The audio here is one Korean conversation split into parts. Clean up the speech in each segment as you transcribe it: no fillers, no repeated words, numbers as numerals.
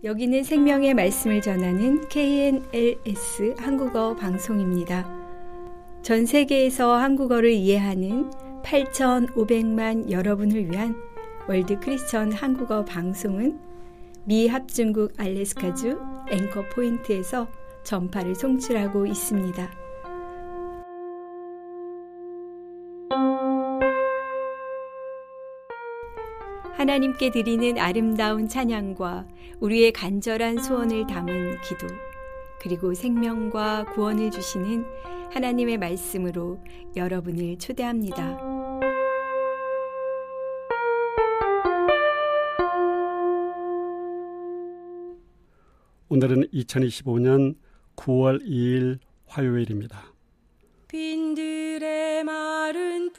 여기는 생명의 말씀을 전하는 KNLS 한국어 방송입니다. 전 세계에서 한국어를 이해하는 8,500만 여러분을 위한 월드 크리스천 한국어 방송은 미 합중국 알래스카주 앵커 포인트에서 전파를 송출하고 있습니다. 하나님께 드리는 아름다운 찬양과 우리의 간절한 소원을 담은 기도, 그리고 생명과 구원을 주시는 하나님의 말씀으로 여러분을 초대합니다. 오늘은 2025년 9월 2일 화요일입니다. 빈들의 마른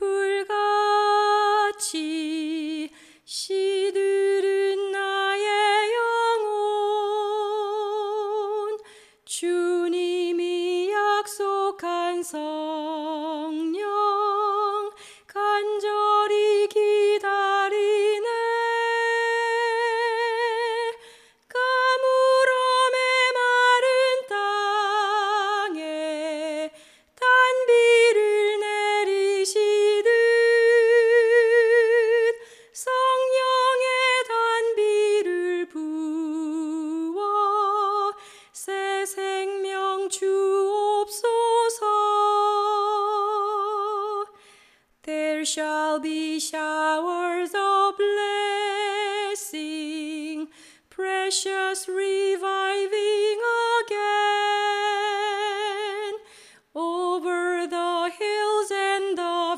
풀같이 시들은 나의 영혼, 주님이 약속한 성령 간절히 기다리네. 가물음의 마른 땅에 단비를 내리시듯 성령의 단비를 부어 새 생명 주옵소서. There shall be showers of blessing, precious reviving again, over the hills and the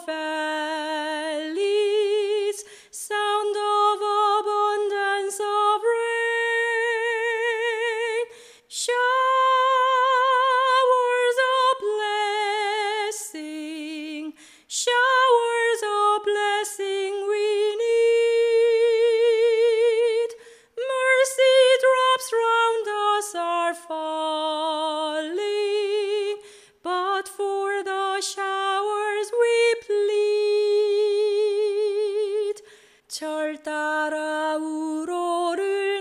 valleys, sound of abundance of rain, showers of blessing, showers of blessing we need. Mercy drops round us are falling, but for the showers we plead. 절 따라 우로를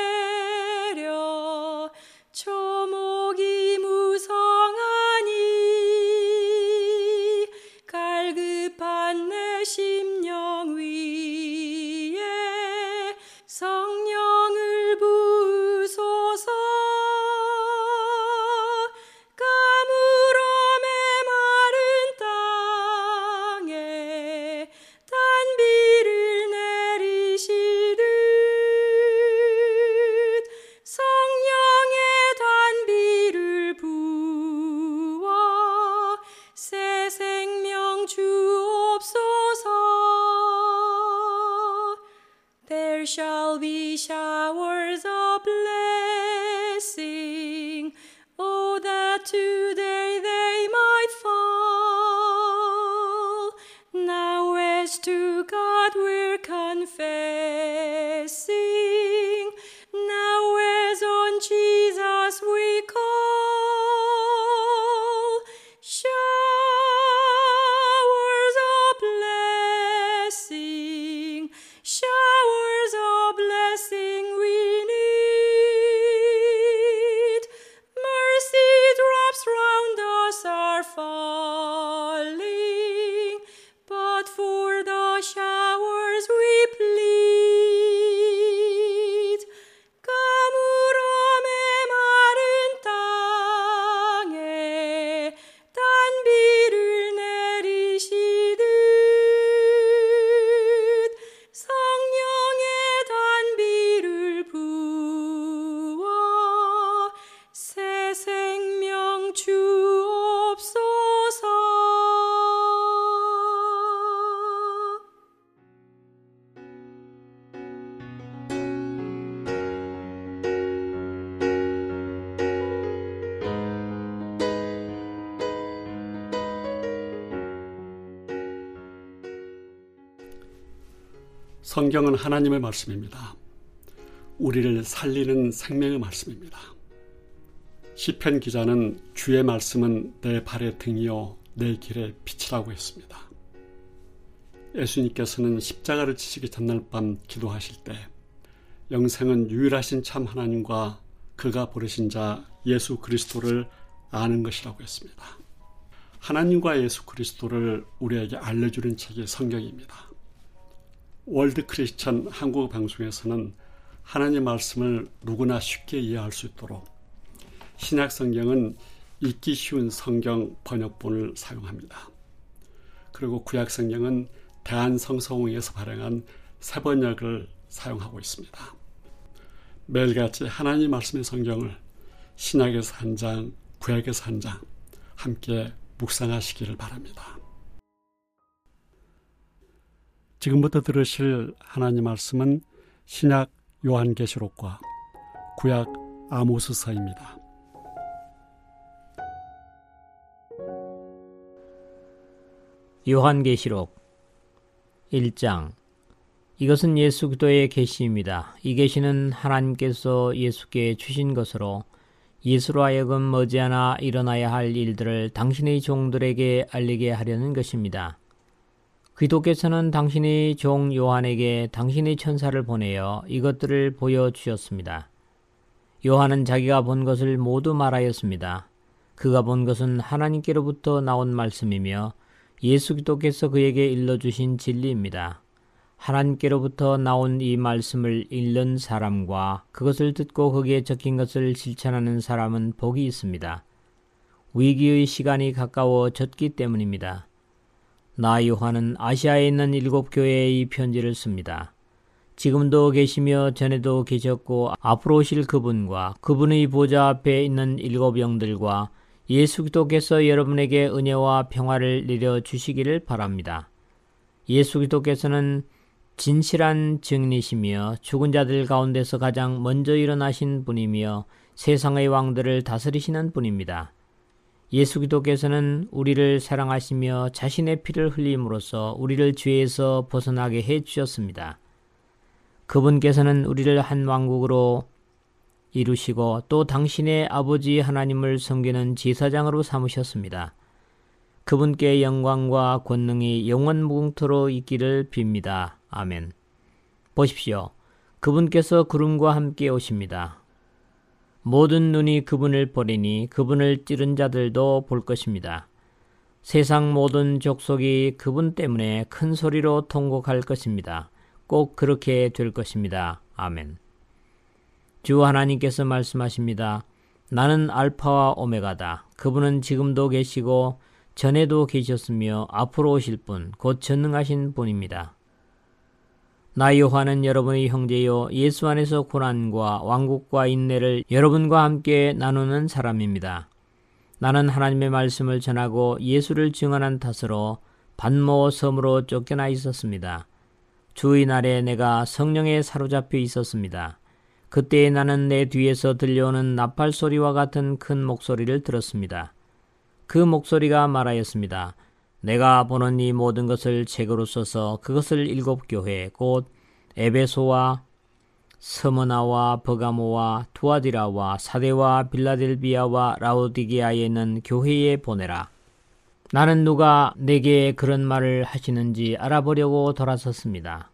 내려 초목이 무성하니 갈급한 내 심령 위에 성령을 부으소서. 가물음의 마른 땅에 단비를 내리시듯 성령의 단비를 부어 새 생명 주옵소서. There shall be showers of blessing, oh that today they might fall. Now as to God we're confessing, now as on Jesus we call. Showers of blessing, showers of blessing we need. Mercy drops round us are falling, but for the showers we plead. 가물음의 마른 땅에 단비를 내리시듯 성령의 단비를 부어 새 생명 주옵소서. 성경은 하나님의 말씀입니다. 우리를 살리는 생명의 말씀입니다. 시편 기자는 주의 말씀은 내 발의 등이요 내 길의 빛이라고 했습니다. 예수님께서는 십자가를 지시기 전날 밤 기도하실 때 영생은 유일하신 참 하나님과 그가 부르신 자 예수 그리스도를 아는 것이라고 했습니다. 하나님과 예수 그리스도를 우리에게 알려주는 책이 성경입니다. 월드 크리스천 한국 방송에서는 하나님 말씀을 누구나 쉽게 이해할 수 있도록 신약 성경은 읽기 쉬운 성경 번역본을 사용합니다. 그리고 구약 성경은 대한성서공회에서 발행한 새번역을 사용하고 있습니다. 매일같이 하나님 말씀의 성경을 신약에서 한 장, 구약에서 한 장 함께 묵상하시기를 바랍니다. 지금부터 들으실 하나님 말씀은 신약 요한계시록과 구약 아모스서입니다. 요한계시록 1장. 이것은 예수 그리스도의 계시입니다. 이 계시는 하나님께서 예수께 주신 것으로 예수로 하여금 머지않아 일어나야 할 일들을 당신의 종들에게 알리게 하려는 것입니다. 그리스도께서는 당신의 종 요한에게 당신의 천사를 보내어 이것들을 보여주셨습니다. 요한은 자기가 본 것을 모두 말하였습니다. 그가 본 것은 하나님께로부터 나온 말씀이며 예수 그리스도께서 그에게 일러주신 진리입니다. 하나님께로부터 나온 이 말씀을 읽는 사람과 그것을 듣고 거기에 적힌 것을 실천하는 사람은 복이 있습니다. 위기의 시간이 가까워졌기 때문입니다. 나 요한은 아시아에 있는 7 교회에 이 편지를 씁니다. 지금도 계시며 전에도 계셨고 앞으로 오실 그분과 그분의 보좌 앞에 있는 7 영들과 예수 그리스도께서 여러분에게 은혜와 평화를 내려주시기를 바랍니다. 예수 그리스도께서는 진실한 증인이시며 죽은 자들 가운데서 가장 먼저 일어나신 분이며 세상의 왕들을 다스리시는 분입니다. 예수 그리스도께서는 우리를 사랑하시며 자신의 피를 흘림으로써 우리를 죄에서 벗어나게 해주셨습니다. 그분께서는 우리를 한 왕국으로 이루시고 또 당신의 아버지 하나님을 섬기는 제사장으로 삼으셨습니다. 그분께 영광과 권능이 영원 무궁토록 있기를 빕니다. 아멘. 보십시오. 그분께서 구름과 함께 오십니다. 모든 눈이 그분을 보리니 그분을 찌른 자들도 볼 것입니다. 세상 모든 족속이 그분 때문에 큰 소리로 통곡할 것입니다. 꼭 그렇게 될 것입니다. 아멘. 주 하나님께서 말씀하십니다. 나는 알파와 오메가다. 그분은 지금도 계시고 전에도 계셨으며 앞으로 오실 분, 곧 전능하신 분입니다. 나 요한은 여러분의 형제요 예수 안에서 고난과 왕국과 인내를 여러분과 함께 나누는 사람입니다. 나는 하나님의 말씀을 전하고 예수를 증언한 탓으로 반모 섬으로 쫓겨나 있었습니다. 주의 날에 내가 성령에 사로잡혀 있었습니다. 그때 나는 내 뒤에서 들려오는 나팔 소리와 같은 큰 목소리를 들었습니다. 그 목소리가 말하였습니다. 내가 보는 이 모든 것을 책으로 써서 그것을 7 교회 곧 에베소와 스무나와 버가모와 투아디라와 사데와 빌라델비아와 라오디게아에 있는 교회에 보내라. 나는 누가 내게 그런 말을 하시는지 알아보려고 돌아섰습니다.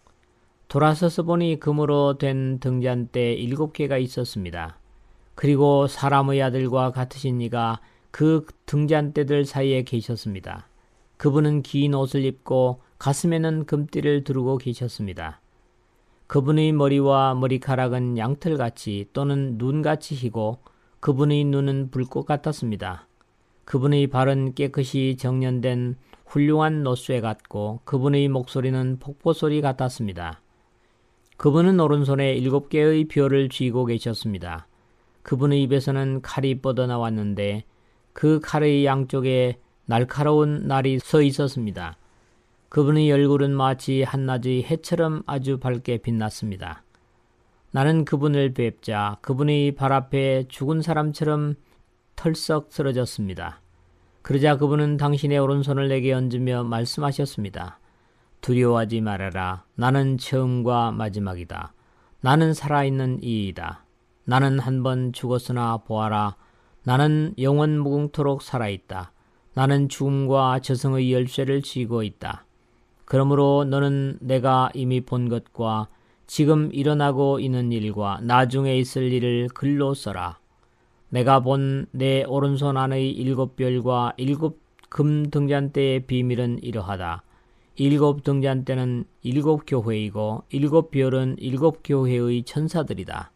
돌아서서 보니 금으로 된 등잔대 7개가 있었습니다. 그리고 사람의 아들과 같으신 이가 그 등잔대들 사이에 계셨습니다. 그분은 긴 옷을 입고 가슴에는 금띠를 두르고 계셨습니다. 그분의 머리와 머리카락은 양털같이 또는 눈같이 희고 그분의 눈은 불꽃 같았습니다. 그분의 발은 깨끗이 정련된 훌륭한 노쇠 같고 그분의 목소리는 폭포소리 같았습니다. 그분은 오른손에 7개의 벼를 쥐고 계셨습니다. 그분의 입에서는 칼이 뻗어나왔는데 그 칼의 양쪽에 날카로운 날이 서 있었습니다. 그분의 얼굴은 마치 한낮의 해처럼 아주 밝게 빛났습니다. 나는 그분을 뵙자 그분의 발 앞에 죽은 사람처럼 털썩 쓰러졌습니다. 그러자 그분은 당신의 오른손을 내게 얹으며 말씀하셨습니다. 두려워하지 말아라. 나는 처음과 마지막이다. 나는 살아있는 이이다. 나는 한 번 죽었으나 보아라. 나는 영원 무궁토록 살아있다. 나는 죽음과 저승의 열쇠를 쥐고 있다. 그러므로 너는 내가 이미 본 것과 지금 일어나고 있는 일과 나중에 있을 일을 글로 써라. 내가 본 내 오른손 안의 7별과 7금 등잔대의 비밀은 이러하다. 7 등잔대는 7 교회이고 7 별은 7 교회의 천사들이다.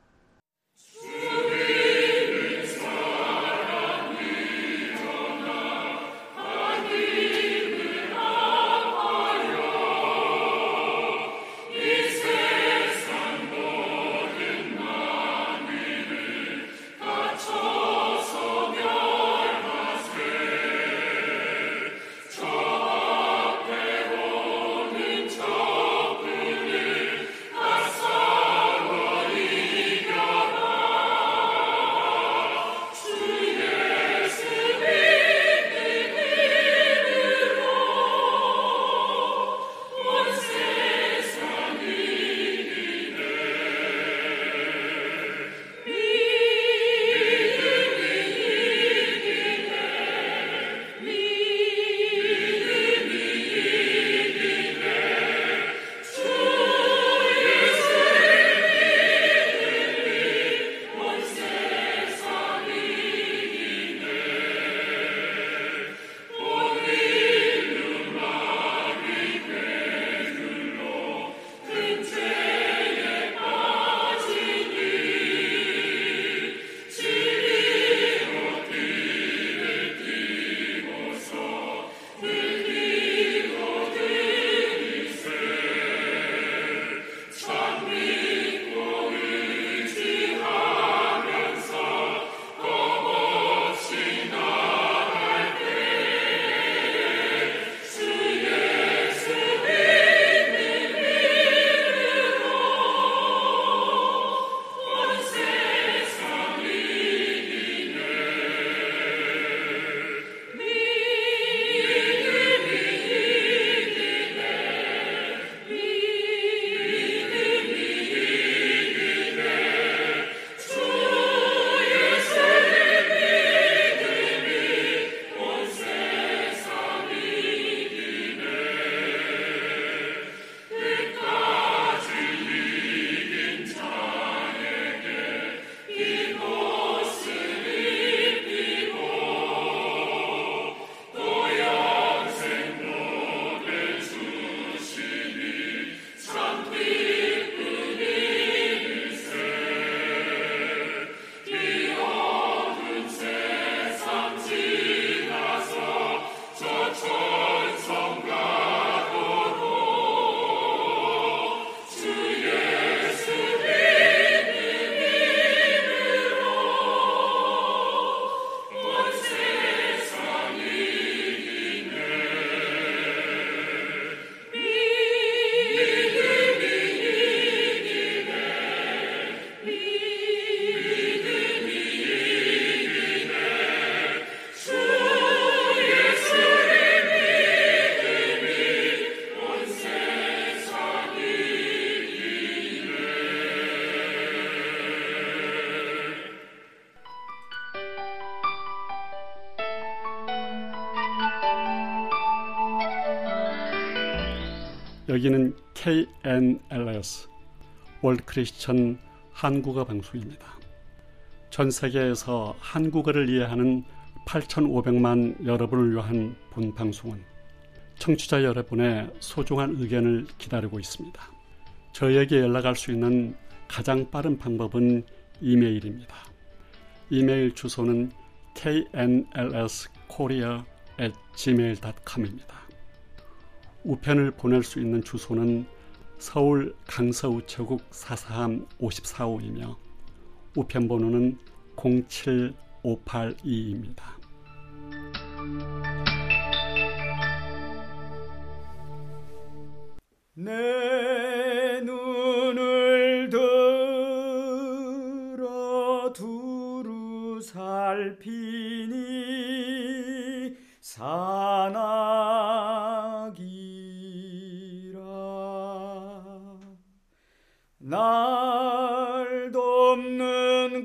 여기는 KNLS 월드 크리스천 한국어 방송입니다. 전 세계에서 한국어를 이해하는 8,500만 여러분을 위한 본 방송은 청취자 여러분의 소중한 의견을 기다리고 있습니다. 저희에게 연락할 수 있는 가장 빠른 방법은 이메일입니다. 이메일 주소는 knlskorea@gmail.com입니다. 우편을 보낼 수 있는 주소는 서울 강서우체국 443 54호이며 우편번호는 07582입니다. 내 눈을 들어 두루 살피니 산악이라 날 돕는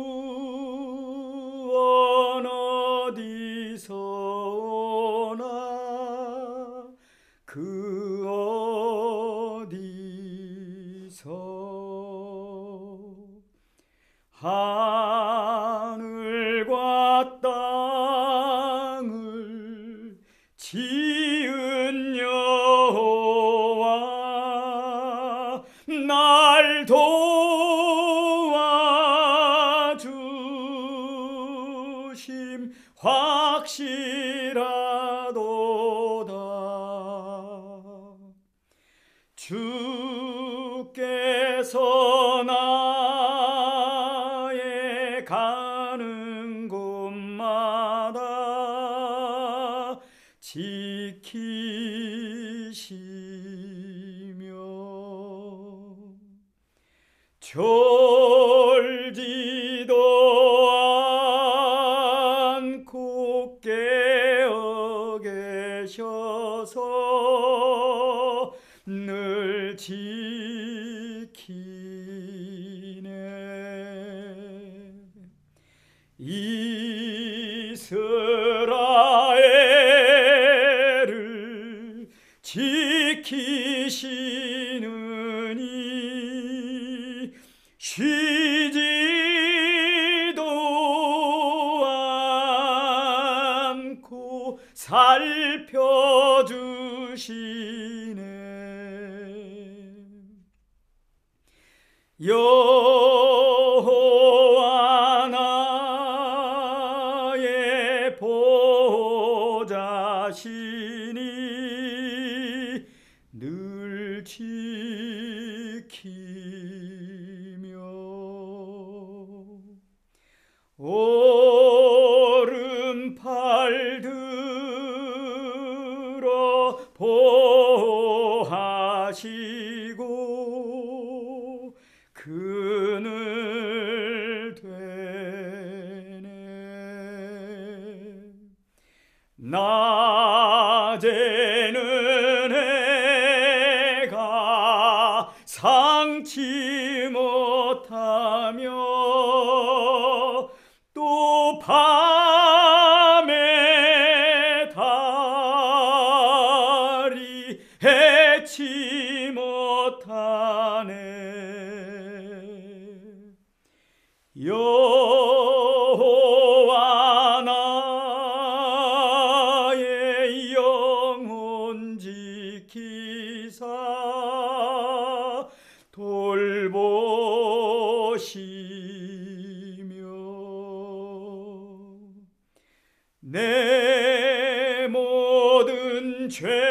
구원 어디서 오나 그 하늘과 땅을 지은 여호와 날 도와주심 확실하도다. 주께서 나의 가는 곳마다 지키시며 졸지도 않고 깨어 계셔서 늘 지키네. 이스라엘을 지키시느니 쉬지도 않고 살펴주시네. 여호와 나의 보좌시니 늘 지키며 오른팔 들어 보호하시고 그늘 되네. 낮에는 해가 상치 못하며 또 밤에 달이 해치 못하네. 여호와 나의 영혼 지키사 돌보시며 내 모든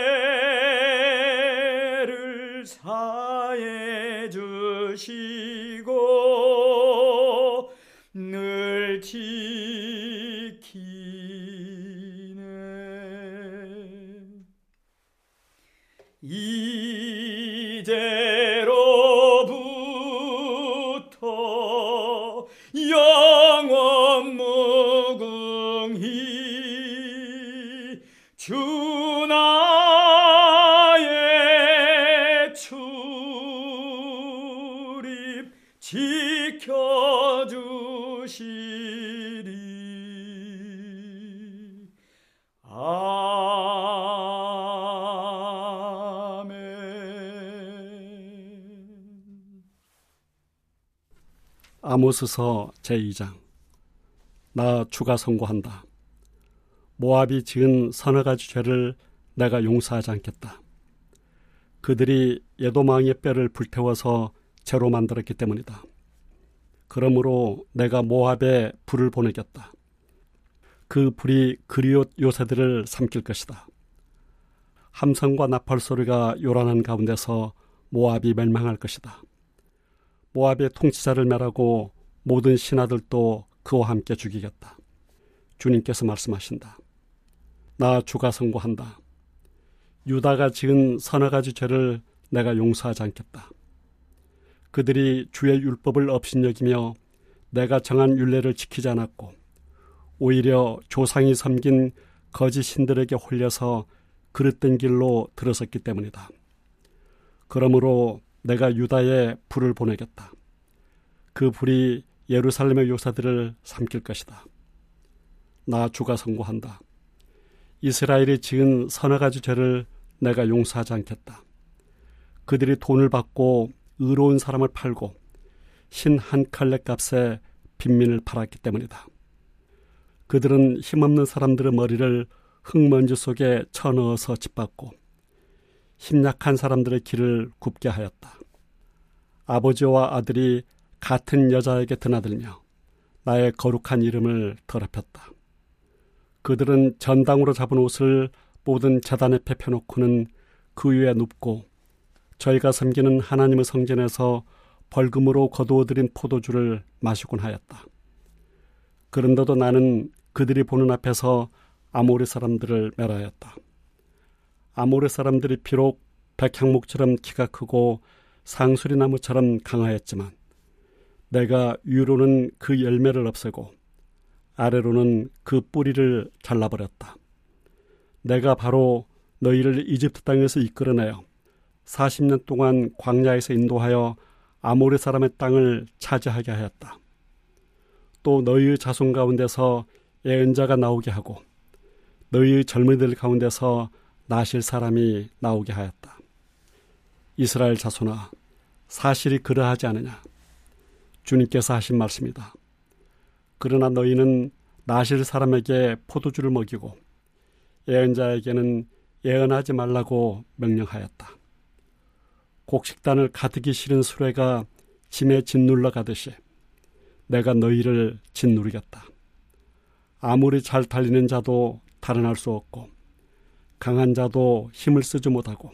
죄를 사해 주시고 늘 지키네. 이제로부터 영원 무궁히 주 나의 출입 지켜주시리. 아모스서 제2장. 나 주가 선고한다. 모압이 지은 서너 가지 죄를 내가 용서하지 않겠다. 그들이 에돔왕의 뼈를 불태워서 재로 만들었기 때문이다. 그러므로 내가 모압에 불을 보내겠다. 그 불이 그리옷 요새들을 삼킬 것이다. 함성과 나팔 소리가 요란한 가운데서 모압이 멸망할 것이다. 모압의 통치자를 멸하고 모든 신하들도 그와 함께 죽이겠다. 주님께서 말씀하신다. 나 주가 선고한다. 유다가 지은 서너 가지 죄를 내가 용서하지 않겠다. 그들이 주의 율법을 업신여기며 내가 정한 율례를 지키지 않았고 오히려 조상이 섬긴 거짓 신들에게 홀려서 그릇된 길로 들어섰기 때문이다. 그러므로 내가 유다에 불을 보내겠다. 그 불이 예루살렘의 요새들을 삼킬 것이다. 나 주가 선고한다. 이스라엘이 지은 서너 가지 죄를 내가 용서하지 않겠다. 그들이 돈을 받고 의로운 사람을 팔고 신 한 칼레 값에 빈민을 팔았기 때문이다. 그들은 힘없는 사람들의 머리를 흙먼지 속에 쳐넣어서 짓밟고 힘약한 사람들의 길을 굽게 하였다. 아버지와 아들이 같은 여자에게 드나들며 나의 거룩한 이름을 더럽혔다. 그들은 전당으로 잡은 옷을 모든 제단에 펴놓고는 그 위에 눕고 저희가 섬기는 하나님의 성전에서 벌금으로 거두어들인 포도주를 마시곤 하였다. 그런데도 나는 그들이 보는 앞에서 아모리 사람들을 멸하였다. 아모리 사람들이 비록 백향목처럼 키가 크고 상수리나무처럼 강하였지만 내가 위로는 그 열매를 없애고 아래로는 그 뿌리를 잘라버렸다. 내가 바로 너희를 이집트 땅에서 이끌어내어 40년 동안 광야에서 인도하여 아모리 사람의 땅을 차지하게 하였다. 또 너희의 자손 가운데서 예언자가 나오게 하고 너희의 젊은이들 가운데서 나실 사람이 나오게 하였다. 이스라엘 자손아, 사실이 그러하지 않으냐? 주님께서 하신 말씀이다. 그러나 너희는 나실 사람에게 포도주를 먹이고 예언자에게는 예언하지 말라고 명령하였다. 곡식단을 가득히 실은 수레가 짐에 짓눌러 가듯이 내가 너희를 짓누르겠다. 아무리 잘 달리는 자도 달아날 수 없고 강한 자도 힘을 쓰지 못하고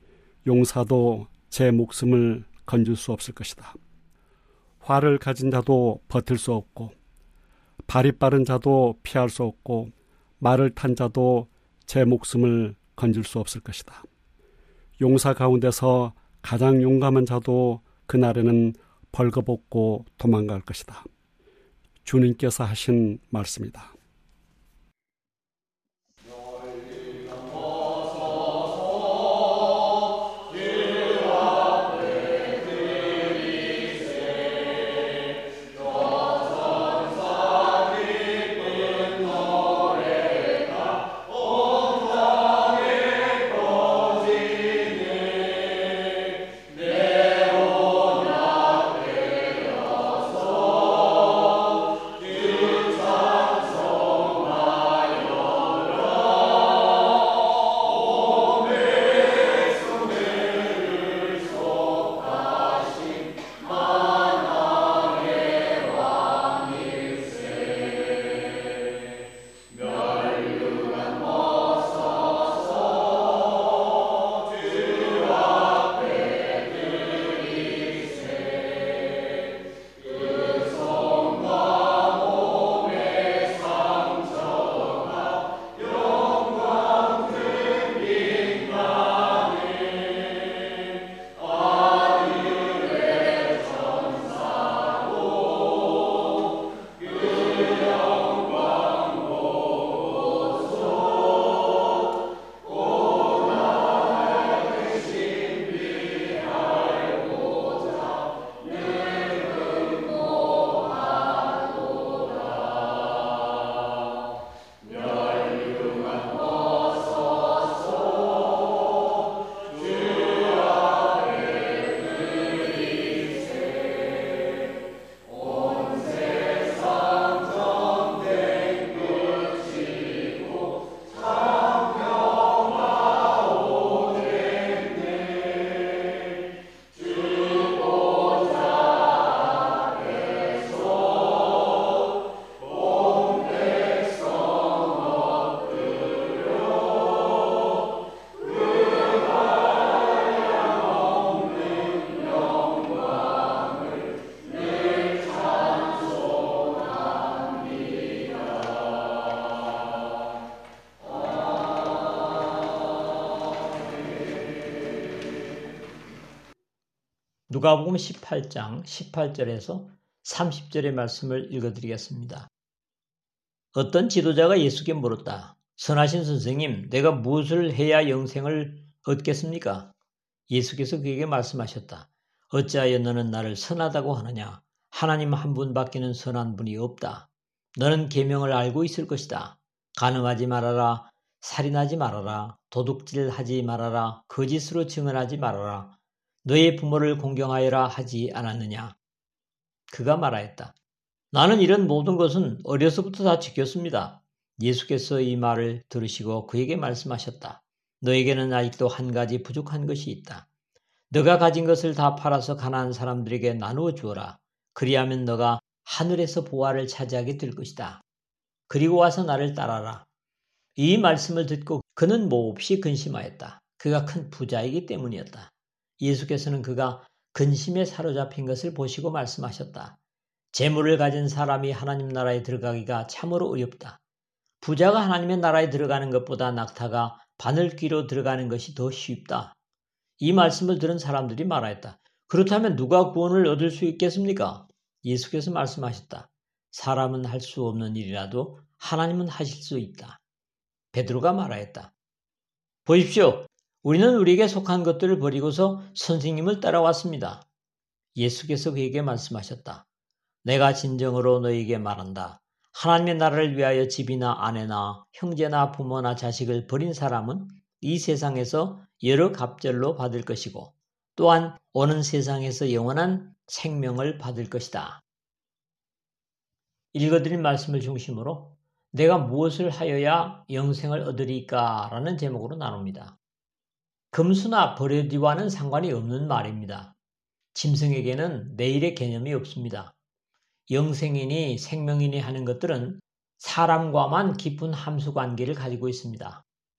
용사도 제 목숨을 건질 수 없을 것이다. 활을 가진 자도 버틸 수 없고 발이 빠른 자도 피할 수 없고 말을 탄 자도 제 목숨을 건질 수 없을 것이다. 용사 가운데서 가장 용감한 자도 그날에는 벌거벗고 도망갈 것이다. 주님께서 하신 말씀이다. 누가복음 18장 18절에서 30절의 말씀을 읽어드리겠습니다. 어떤 지도자가 예수께 물었다. 선하신 선생님, 내가 무엇을 해야 영생을 얻겠습니까? 예수께서 그에게 말씀하셨다. 어찌하여 너는 나를 선하다고 하느냐? 하나님 한 분밖에는 선한 분이 없다. 너는 계명을 알고 있을 것이다. 간음하지 말아라, 살인하지 말아라, 도둑질하지 말아라, 거짓으로 증언하지 말아라. 너의 부모를 공경하여라 하지 않았느냐? 그가 말하였다. 나는 이런 모든 것은 어려서부터 다 지켰습니다. 예수께서 이 말을 들으시고 그에게 말씀하셨다. 너에게는 아직도 한 가지 부족한 것이 있다. 너가 가진 것을 다 팔아서 가난한 사람들에게 나누어 주어라. 그리하면 너가 하늘에서 보화를 차지하게 될 것이다. 그리고 와서 나를 따라라. 이 말씀을 듣고 그는 몹시 근심하였다. 그가 큰 부자이기 때문이었다. 예수께서는 그가 근심에 사로잡힌 것을 보시고 말씀하셨다. 재물을 가진 사람이 하나님 나라에 들어가기가 참으로 어렵다. 부자가 하나님의 나라에 들어가는 것보다 낙타가 바늘귀로 들어가는 것이 더 쉽다. 이 말씀을 들은 사람들이 말하였다. 그렇다면 누가 구원을 얻을 수 있겠습니까? 예수께서 말씀하셨다. 사람은 할 수 없는 일이라도 하나님은 하실 수 있다. 베드로가 말하였다. 보십시오. 우리는 우리에게 속한 것들을 버리고서 선생님을 따라왔습니다. 예수께서 그에게 말씀하셨다. 내가 진정으로 너희에게 말한다. 하나님의 나라를 위하여 집이나 아내나 형제나 부모나 자식을 버린 사람은 이 세상에서 여러 갑절로 받을 것이고 또한 오는 세상에서 영원한 생명을 받을 것이다. 읽어드린 말씀을 중심으로 내가 무엇을 하여야 영생을 얻으리까? 라는 제목으로 나눕니다. 금수나 버려지와는 상관이 없는 말입니다. 짐승에게는 내일의 개념이 없습니다. 영생이니 생명이니 하는 것들은 사람과만 깊은 함수관계를 가지고 있습니다.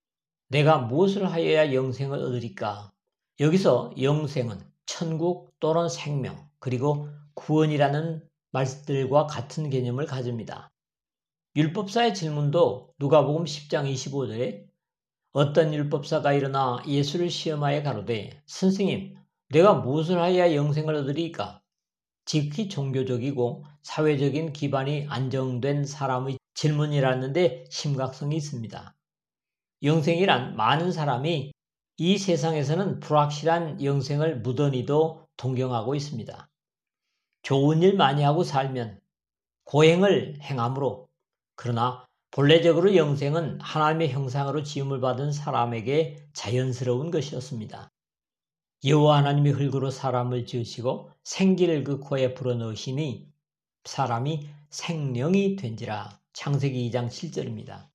내가 무엇을 하여야 영생을 얻으리까? 여기서 영생은 천국 또는 생명 그리고 구원이라는 말들과 같은 개념을 가집니다. 율법사의 질문도 누가복음 10장 25절에 어떤 율법사가 일어나 예수를 시험하여 가로되 선생님 내가 무엇을 하여야 영생을 얻으리까? 지극히 종교적이고 사회적인 기반이 안정된 사람의 질문이라는데 심각성이 있습니다. 영생이란 많은 사람이 이 세상에서는 불확실한 영생을 무던히도 동경하고 있습니다. 좋은 일 많이 하고 살면 고행을 행함으로 그러나 본래적으로 영생은 하나님의 형상으로 지음을 받은 사람에게 자연스러운 것이었습니다. 여호와 하나님이 흙으로 사람을 지으시고 생기를 그 코에 불어넣으시니 사람이 생령이 된지라. 창세기 2장 7절입니다.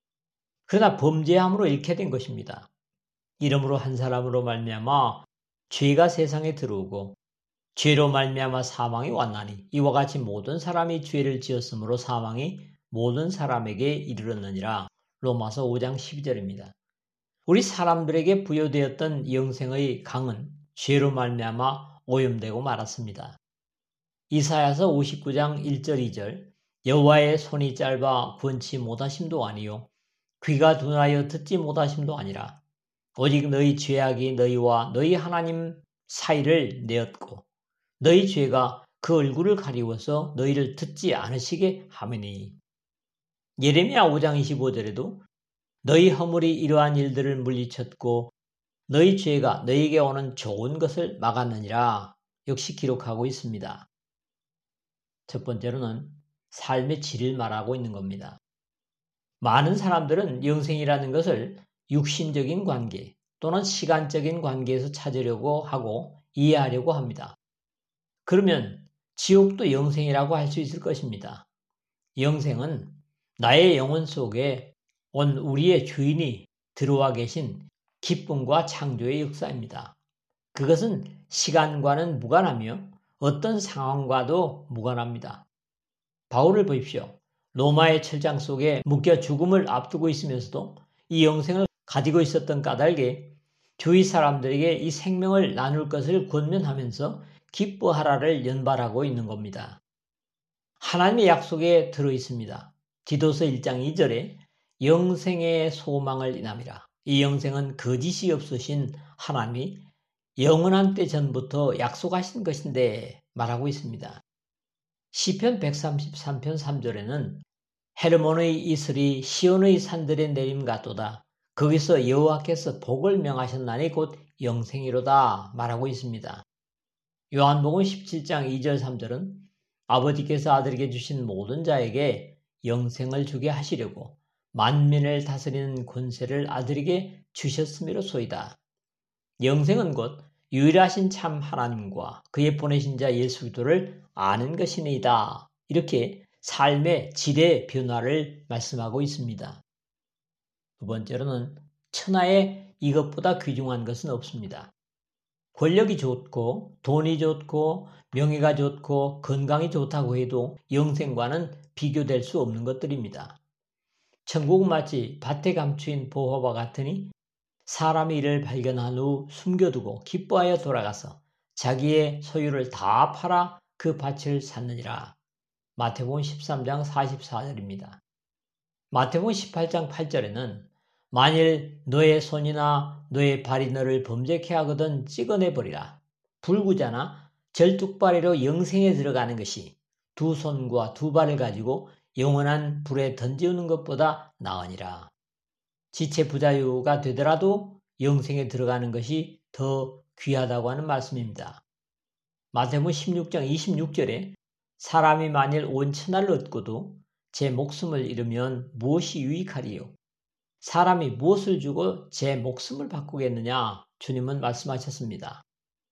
그러나 범죄함으로 잃게 된 것입니다. 이러므로 한 사람으로 말미암아 죄가 세상에 들어오고 죄로 말미암아 사망이 왔나니 이와 같이 모든 사람이 죄를 지었으므로 사망이 모든 사람에게 이르렀느니라. 로마서 5장 12절입니다. 우리 사람들에게 부여되었던 영생의 강은 죄로 말미암아 오염되고 말았습니다. 이사야서 59장 1절 2절 여호와의 손이 짧아 권치 못하심도 아니요 귀가 둔하여 듣지 못하심도 아니라 오직 너희 죄악이 너희와 너희 하나님 사이를 내었고 너희 죄가 그 얼굴을 가리워서 너희를 듣지 않으시게 하매니. 예레미야 5장 25절에도 너희 허물이 이러한 일들을 물리쳤고 너희 죄가 너희에게 오는 좋은 것을 막았느니라 역시 기록하고 있습니다. 첫 번째로는 삶의 질을 말하고 있는 겁니다. 많은 사람들은 영생이라는 것을 육신적인 관계 또는 시간적인 관계에서 찾으려고 하고 이해하려고 합니다. 그러면 지옥도 영생이라고 할 수 있을 것입니다. 영생은 나의 영혼 속에 온 우리의 주인이 들어와 계신 기쁨과 창조의 역사입니다. 그것은 시간과는 무관하며 어떤 상황과도 무관합니다. 바울을 보십시오. 로마의 철장 속에 묶여 죽음을 앞두고 있으면서도 이 영생을 가지고 있었던 까닭에 주위 사람들에게 이 생명을 나눌 것을 권면하면서 기뻐하라를 연발하고 있는 겁니다. 하나님의 약속에 들어있습니다. 디도서 1장 2절에 영생의 소망을 인함이라. 이 영생은 거짓이 없으신 하나님이 영원한 때 전부터 약속하신 것인데 말하고 있습니다. 시편 133편 3절에는 헤르몬의 이슬이 시온의 산들에 내림 같도다. 거기서 여호와께서 복을 명하셨나니 곧 영생이로다 말하고 있습니다. 요한복음 17장 2절 3절은 아버지께서 아들에게 주신 모든 자에게 영생을 주게 하시려고 만민을 다스리는 권세를 아들에게 주셨음이로소이다. 영생은 곧 유일하신 참 하나님과 그의 보내신 자 예수 그리스도를 아는 것이니이다. 이렇게 삶의 질의 변화를 말씀하고 있습니다. 두 번째로는 천하에 이것보다 귀중한 것은 없습니다. 권력이 좋고 돈이 좋고 명예가 좋고 건강이 좋다고 해도 영생과는 비교될 수 없는 것들입니다. 천국은 마치 밭에 감추인 보화와 같으니 사람이 이를 발견한 후 숨겨두고 기뻐하여 돌아가서 자기의 소유를 다 팔아 그 밭을 샀느니라. 마태복음 13장 44절입니다. 마태복음 18장 8절에는 만일 너의 손이나 너의 발이 너를 범죄케 하거든 찍어내버리라. 불구자나 절뚝발이로 영생에 들어가는 것이 두 손과 두 발을 가지고 영원한 불에 던지우는 것보다 나으니라. 지체 부자유가 되더라도 영생에 들어가는 것이 더 귀하다고 하는 말씀입니다. 마태복음 16장 26절에 사람이 만일 온 천하를 얻고도 제 목숨을 잃으면 무엇이 유익하리요? 사람이 무엇을 주고 제 목숨을 바꾸겠느냐? 주님은 말씀하셨습니다.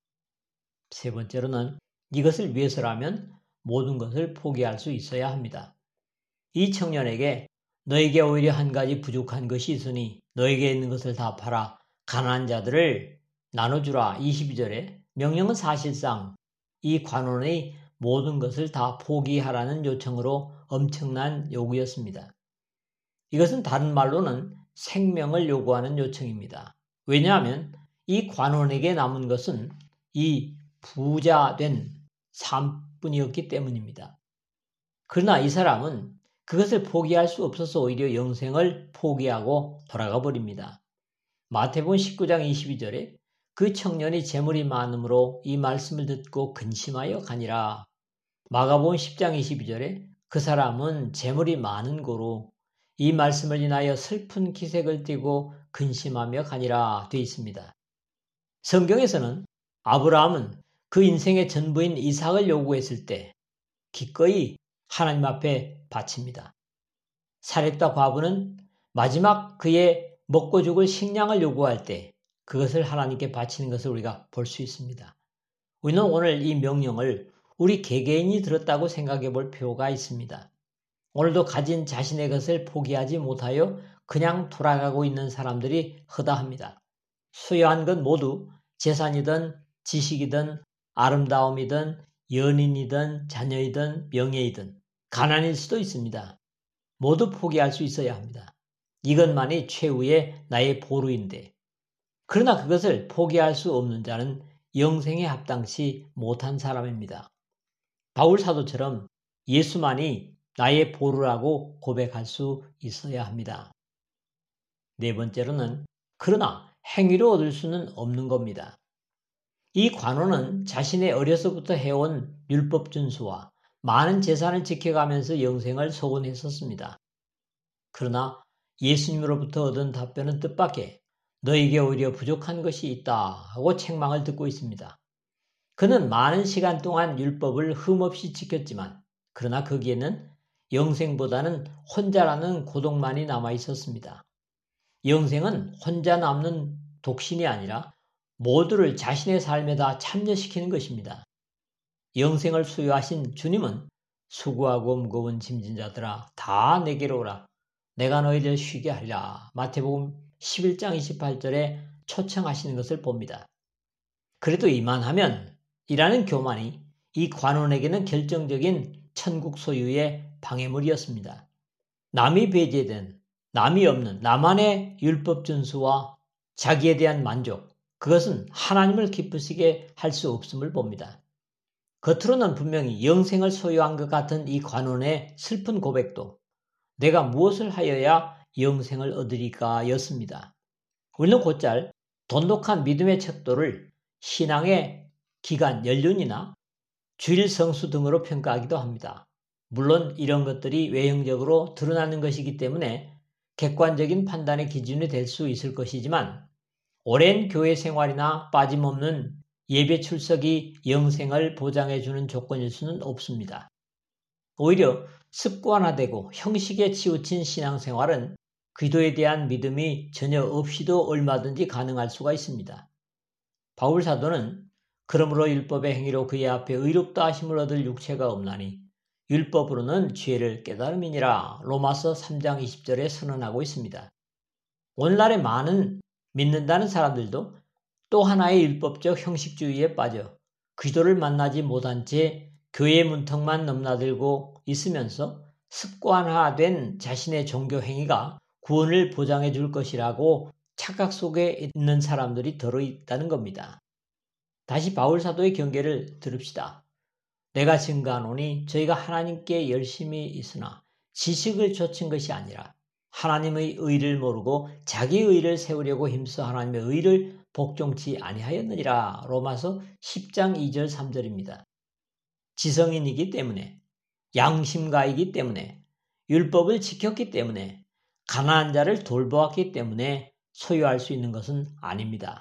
세 번째로는 이것을 위해서라면 모든 것을 포기할 수 있어야 합니다. 이 청년에게 너에게 오히려 한 가지 부족한 것이 있으니 너에게 있는 것을 다 팔아 가난한 자들을 나눠주라. 22절에 명령은 사실상 이 관원의 모든 것을 다 포기하라는 요청으로 엄청난 요구였습니다. 이것은 다른 말로는 생명을 요구하는 요청입니다. 왜냐하면 이 관원에게 남은 것은 이 부자된 삶뿐이었기 때문입니다. 그러나 이 사람은 그것을 포기할 수 없어서 오히려 영생을 포기하고 돌아가 버립니다. 마태복음 19장 22절에 그 청년이 재물이 많음으로 이 말씀을 듣고 근심하여 가니라. 마가복음 10장 22절에 그 사람은 재물이 많은 고로 이 말씀을 인하여 슬픈 기색을 띠고 근심하며 가니라 되어 있습니다. 성경에서는 아브라함은 그 인생의 전부인 이삭을 요구했을 때 기꺼이 하나님 앞에 바칩니다. 사렙다 과부는 마지막 그의 먹고 죽을 식량을 요구할 때 그것을 하나님께 바치는 것을 우리가 볼 수 있습니다. 우리는 오늘 이 명령을 우리 개개인이 들었다고 생각해 볼 필요가 있습니다. 오늘도 가진 자신의 것을 포기하지 못하여 그냥 돌아가고 있는 사람들이 허다합니다. 소유한 것 모두 재산이든 지식이든 아름다움이든 연인이든 자녀이든 명예이든 가난일 수도 있습니다. 모두 포기할 수 있어야 합니다. 이것만이 최후의 나의 보루인데 그러나 그것을 포기할 수 없는 자는 영생에 합당치 못한 사람입니다. 바울 사도처럼 예수만이 나의 보루라고 고백할 수 있어야 합니다. 네 번째로는 그러나 행위로 얻을 수는 없는 겁니다. 이 관원은 자신의 어려서부터 해온 율법 준수와 많은 재산을 지켜가면서 영생을 소원했었습니다. 그러나 예수님으로부터 얻은 답변은 뜻밖의 너에게 오히려 부족한 것이 있다 하고 책망을 듣고 있습니다. 그는 많은 시간 동안 율법을 흠없이 지켰지만 그러나 거기에는 영생보다는 혼자라는 고독만이 남아 있었습니다. 영생은 혼자 남는 독신이 아니라 모두를 자신의 삶에다 참여시키는 것입니다. 영생을 수여하신 주님은 수고하고 무거운 짐진 자들아 다 내게로 오라. 내가 너희를 쉬게 하리라. 마태복음 11장 28절에 초청하시는 것을 봅니다. 그래도 이만하면 이라는 교만이 이 관원에게는 결정적인 천국 소유의 방해물이었습니다. 남이 배제된, 남이 없는 나만의 율법 준수와 자기에 대한 만족, 그것은 하나님을 기쁘시게 할 수 없음을 봅니다. 겉으로는 분명히 영생을 소유한 것 같은 이 관원의 슬픈 고백도 내가 무엇을 하여야 영생을 얻으리까 였습니다. 우리는 곧잘 돈독한 믿음의 척도를 신앙의 기간, 연륜이나 주일 성수 등으로 평가하기도 합니다. 물론 이런 것들이 외형적으로 드러나는 것이기 때문에 객관적인 판단의 기준이 될 수 있을 것이지만 오랜 교회 생활이나 빠짐없는 예배 출석이 영생을 보장해주는 조건일 수는 없습니다. 오히려 습관화되고 형식에 치우친 신앙생활은 기도에 대한 믿음이 전혀 없이도 얼마든지 가능할 수가 있습니다. 바울 사도는 그러므로 율법의 행위로 그의 앞에 의롭다 하심을 얻을 육체가 없나니 율법으로는 죄를 깨달음이니라 로마서 3장 20절에 선언하고 있습니다. 오늘날의 많은 믿는다는 사람들도 또 하나의 율법적 형식주의에 빠져 그리스도를 만나지 못한 채 교회 문턱만 넘나들고 있으면서 습관화된 자신의 종교 행위가 구원을 보장해 줄 것이라고 착각 속에 있는 사람들이 더러 있다는 겁니다. 다시 바울 사도의 경계를 들읍시다. 내가 증거하노니 저희가 하나님께 열심히 있으나 지식을 좇은 것이 아니라 하나님의 의를 모르고 자기의 의를 세우려고 힘써 하나님의 의를 복종치 아니하였느니라. 로마서 10장 2절 3절입니다. 지성인이기 때문에, 양심가이기 때문에, 율법을 지켰기 때문에, 가난한 자를 돌보았기 때문에 소유할 수 있는 것은 아닙니다.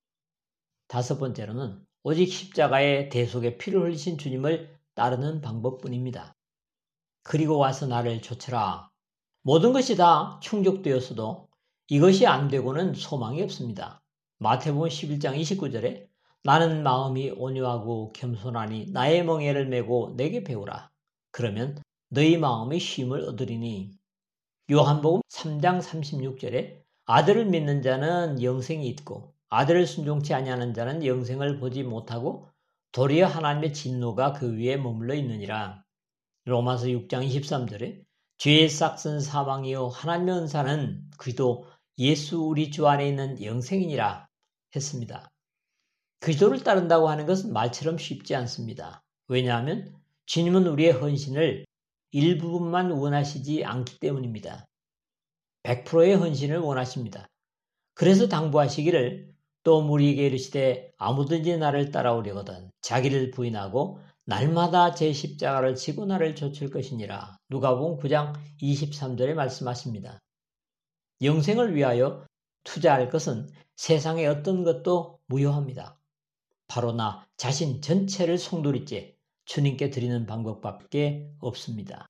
다섯 번째로는 오직 십자가의 대속의 피를 흘리신 주님을 따르는 방법뿐입니다. 그리고 와서 나를 좇으라. 모든 것이 다 충족되었어도 이것이 안 되고는 소망이 없습니다. 마태복음 11장 29절에 나는 마음이 온유하고 겸손하니 나의 멍에를 메고 내게 배우라. 그러면 너희 마음이 쉼을 얻으리니. 요한복음 3장 36절에 아들을 믿는 자는 영생이 있고 아들을 순종치 아니하는 자는 영생을 보지 못하고 도리어 하나님의 진노가 그 위에 머물러 있느니라. 로마서 6장 23절에 죄의 싹은 사망이요 하나님의 은사는 그리스도 예수 우리 주 안에 있는 영생이니라 했습니다. 그리스도를 따른다고 하는 것은 말처럼 쉽지 않습니다. 왜냐하면 주님은 우리의 헌신을 일부분만 원하시지 않기 때문입니다. 100%의 헌신을 원하십니다. 그래서 당부하시기를 또 무리에게 이르시되 아무든지 나를 따라오려거든 자기를 부인하고 날마다 제 십자가를 지고 나를 좇을 것이니라. 누가복음 9장 23절에 말씀하십니다. 영생을 위하여 투자할 것은 세상의 어떤 것도 무효합니다. 바로 나 자신 전체를 송두리째 주님께 드리는 방법밖에 없습니다.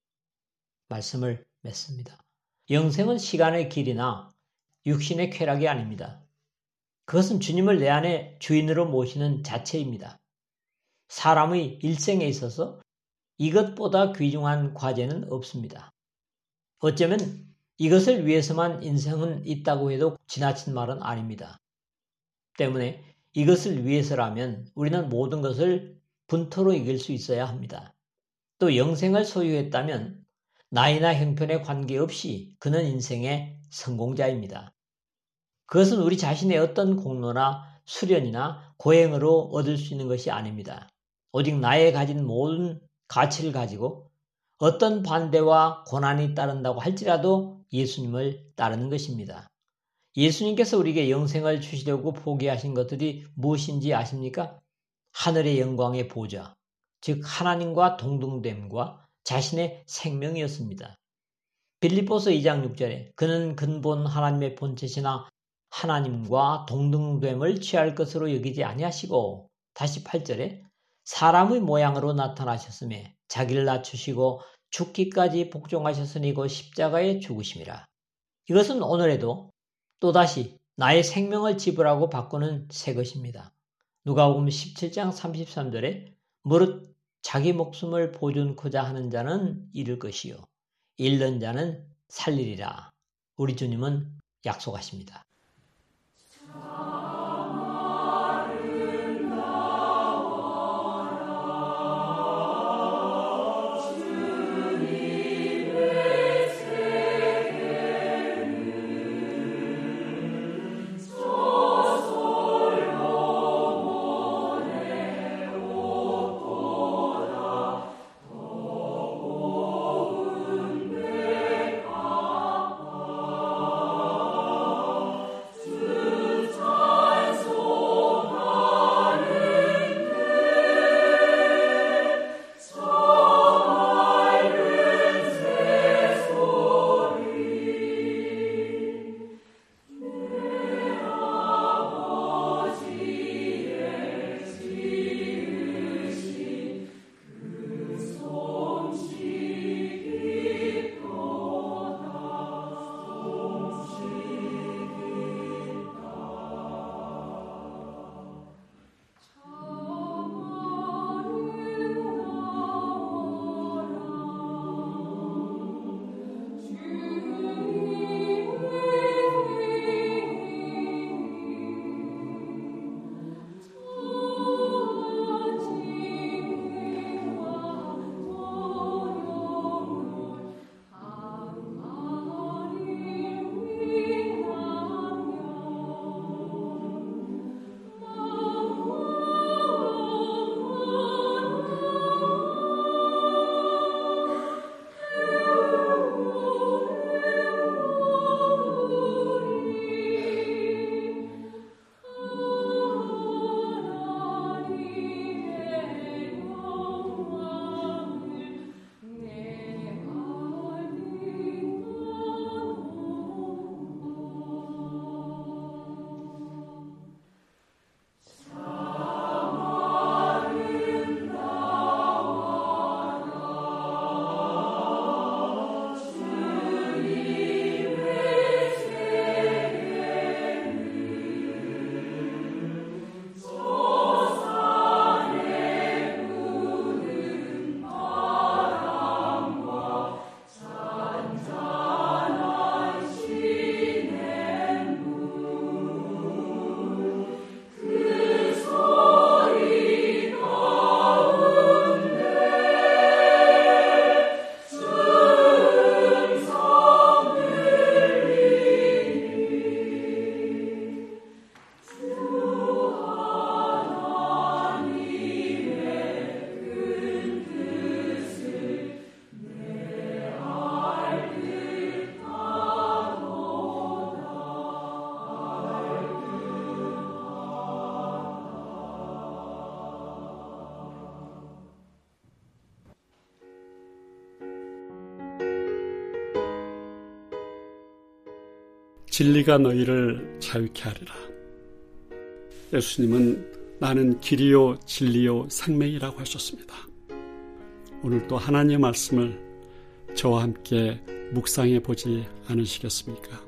말씀을 맺습니다. 영생은 시간의 길이나 육신의 쾌락이 아닙니다. 그것은 주님을 내 안에 주인으로 모시는 자체입니다. 사람의 일생에 있어서 이것보다 귀중한 과제는 없습니다. 어쩌면 이것을 위해서만 인생은 있다고 해도 지나친 말은 아닙니다. 때문에 이것을 위해서라면 우리는 모든 것을 분토로 이길 수 있어야 합니다. 또 영생을 소유했다면 나이나 형편에 관계없이 그는 인생의 성공자입니다. 그것은 우리 자신의 어떤 공로나 수련이나 고행으로 얻을 수 있는 것이 아닙니다. 오직 나의 가진 모든 가치를 가지고 어떤 반대와 고난이 따른다고 할지라도 예수님을 따르는 것입니다. 예수님께서 우리에게 영생을 주시려고 포기하신 것들이 무엇인지 아십니까? 하늘의 영광의 보좌, 즉 하나님과 동등됨과 자신의 생명이었습니다. 빌립보서 2장 6절에 그는 근본 하나님의 본체시나 하나님과 동등됨을 취할 것으로 여기지 아니하시고 다시 8절에 사람의 모양으로 나타나셨으며 자기를 낮추시고 죽기까지 복종하셨으니 곧 십자가에 죽으심이라. 이것은 오늘에도 또다시 나의 생명을 지불하고 바꾸는 새 것입니다. 누가복음 17장 33절에 무릇 자기 목숨을 보존코자 하는 자는 잃을 것이요 잃는 자는 살리리라. 우리 주님은 약속하십니다. 주 진리가 너희를 자유케 하리라. 예수님은 나는 길이요 진리요 생명이라고 하셨습니다. 오늘도 하나님의 말씀을 저와 함께 묵상해 보지 않으시겠습니까?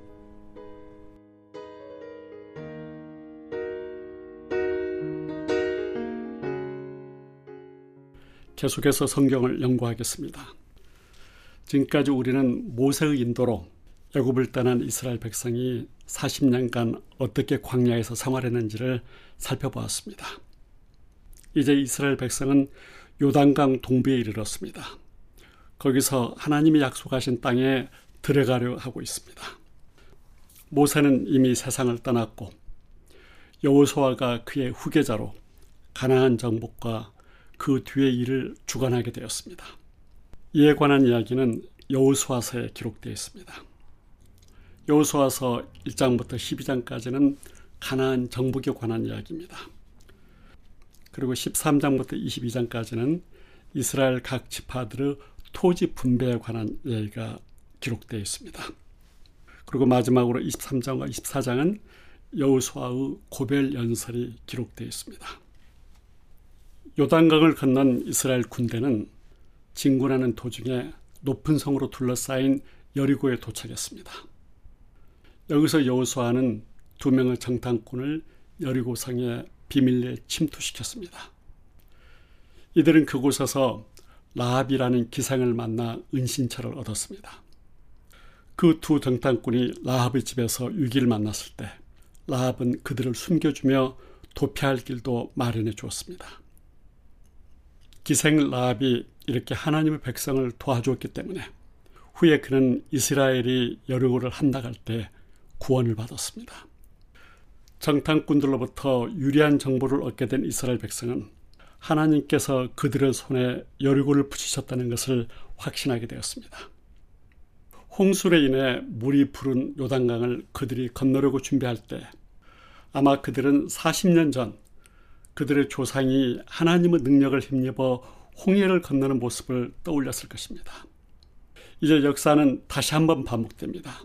계속해서 성경을 연구하겠습니다. 지금까지 우리는 모세의 인도로 애굽을 떠난 이스라엘 백성이 40년간 어떻게 광야에서 생활했는지를 살펴보았습니다. 이제 이스라엘 백성은 요단강 동부에 이르렀습니다. 거기서 하나님이 약속하신 땅에 들어가려 하고 있습니다. 모세는 이미 세상을 떠났고 여호수아가 그의 후계자로 가나안 정복과 그 뒤의 일을 주관하게 되었습니다. 이에 관한 이야기는 여호수아서에 기록되어 있습니다. 여호수아서 1장부터 12장까지는 가나안 정복에 관한 이야기입니다. 그리고 13장부터 22장까지는 이스라엘 각 지파들의 토지 분배에 관한 이야기가 기록되어 있습니다. 그리고 마지막으로 23장과 24장은 여호수아의 고별 연설이 기록되어 있습니다. 요단강을 건넌 이스라엘 군대는 진군하는 도중에 높은 성으로 둘러싸인 여리고에 도착했습니다. 여기서 여호수아는 2명의 정탐꾼을 여리고 성에 비밀리에 침투시켰습니다. 이들은 그곳에서 라합이라는 기생을 만나 은신처를 얻었습니다. 그 두 정탐꾼이 라합의 집에서 위기를 만났을 때 라합은 그들을 숨겨주며 도피할 길도 마련해 주었습니다. 기생 라합이 이렇게 하나님의 백성을 도와주었기 때문에 후에 그는 이스라엘이 여리고를 함락할 때 구원을 받았습니다. 정탐꾼들로부터 유리한 정보를 얻게 된 이스라엘 백성은 하나님께서 그들의 손에 여리고를 붙이셨다는 것을 확신하게 되었습니다. 홍수로 인해 물이 부른 요단강을 그들이 건너려고 준비할 때 아마 그들은 40년 전 그들의 조상이 하나님의 능력을 힘입어 홍해를 건너는 모습을 떠올렸을 것입니다. 이제 역사는 다시 한번 반복됩니다.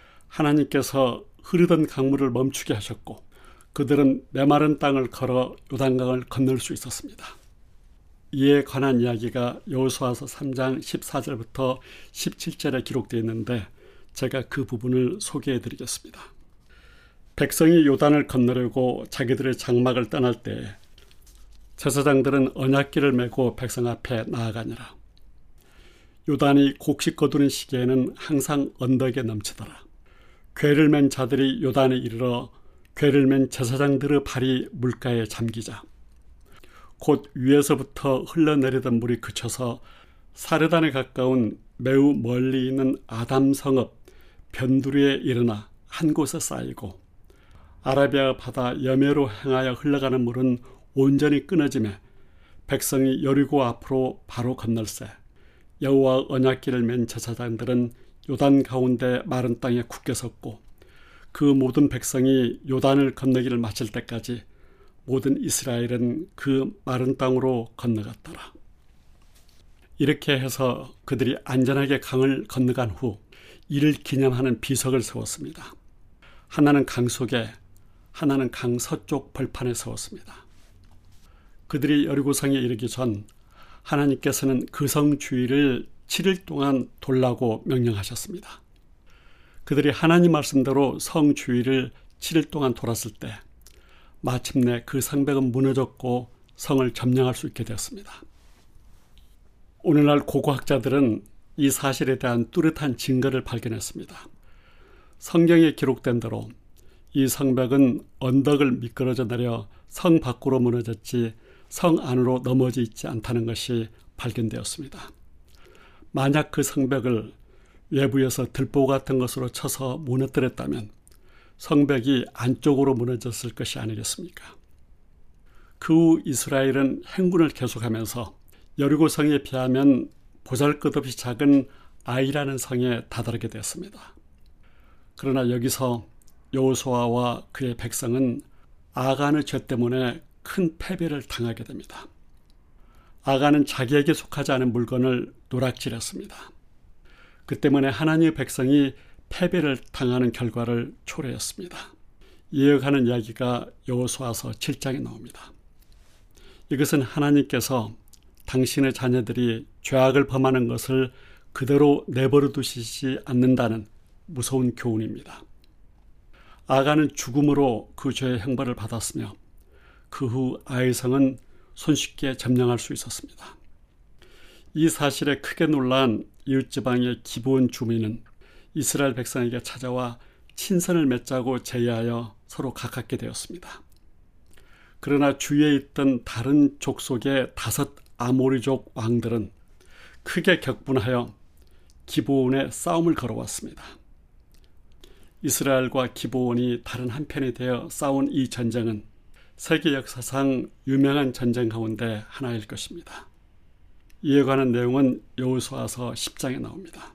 하나님께서 흐르던 강물을 멈추게 하셨고 그들은 메마른 땅을 걸어 요단강을 건널 수 있었습니다. 이에 관한 이야기가 여호수아서 3장 14절부터 17절에 기록되어 있는데 제가 그 부분을 소개해 드리겠습니다. 백성이 요단을 건너려고 자기들의 장막을 떠날 때 제사장들은 언약궤를 메고 백성 앞에 나아가니라. 요단이 곡식 거두는 시기에는 항상 언덕에 넘치더라. 궤를 맨 자들이 요단에 이르러 궤를 맨 제사장들의 발이 물가에 잠기자 곧 위에서부터 흘러내리던 물이 그쳐서 사르단에 가까운 매우 멀리 있는 아담 성읍 변두리에 일어나 한 곳에 쌓이고 아라비아 바다 여매로 행하여 흘러가는 물은 온전히 끊어지매 백성이 여리고 앞으로 바로 건널세 여호와 언약궤를 맨 제사장들은 요단 가운데 마른 땅에 굳게 섰고 그 모든 백성이 요단을 건너기를 마칠 때까지 모든 이스라엘은 그 마른 땅으로 건너갔더라. 이렇게 해서 그들이 안전하게 강을 건너간 후 이를 기념하는 비석을 세웠습니다. 하나는 강 속에 하나는 강 서쪽 벌판에 세웠습니다. 그들이 여리고성에 이르기 전 하나님께서는 그 성 주위를 7일 동안 돌라고 명령하셨습니다. 그들이 하나님 말씀대로 성 주위를 7일 동안 돌았을 때 마침내 그 성벽은 무너졌고 성을 점령할 수 있게 되었습니다. 오늘날 고고학자들은 이 사실에 대한 뚜렷한 증거를 발견했습니다. 성경에 기록된 대로 이 성벽은 언덕을 미끄러져 내려 성 밖으로 무너졌지 성 안으로 넘어져 있지 않다는 것이 발견되었습니다. 만약 그 성벽을 외부에서 들보 같은 것으로 쳐서 무너뜨렸다면 성벽이 안쪽으로 무너졌을 것이 아니겠습니까? 그 후 이스라엘은 행군을 계속하면서 여리고성에 비하면 보잘것없이 작은 아이라는 성에 다다르게 되었습니다. 그러나 여기서 여호수아와 그의 백성은 아간의 죄 때문에 큰 패배를 당하게 됩니다. 아간은 자기에게 속하지 않은 물건을 노락질했습니다. 그 때문에 하나님의 백성이 패배를 당하는 결과를 초래했습니다. 이어가는 이야기가 여호수아서 7장에 나옵니다. 이것은 하나님께서 당신의 자녀들이 죄악을 범하는 것을 그대로 내버려 두시지 않는다는 무서운 교훈입니다. 아간은 죽음으로 그 죄의 형벌을 받았으며 그 후 아이성은 손쉽게 점령할 수 있었습니다. 이 사실에 크게 놀란 이웃지방의 기브온 주민은 이스라엘 백성에게 찾아와 친선을 맺자고 제의하여 서로 가깝게 되었습니다. 그러나 주위에 있던 다른 족속의 5 아모리족 왕들은 크게 격분하여 기브온에 싸움을 걸어왔습니다. 이스라엘과 기브온이 다른 한편이 되어 싸운 이 전쟁은 세계 역사상 유명한 전쟁 가운데 하나일 것입니다. 이에 관한 내용은 여호수아서 10장에 나옵니다.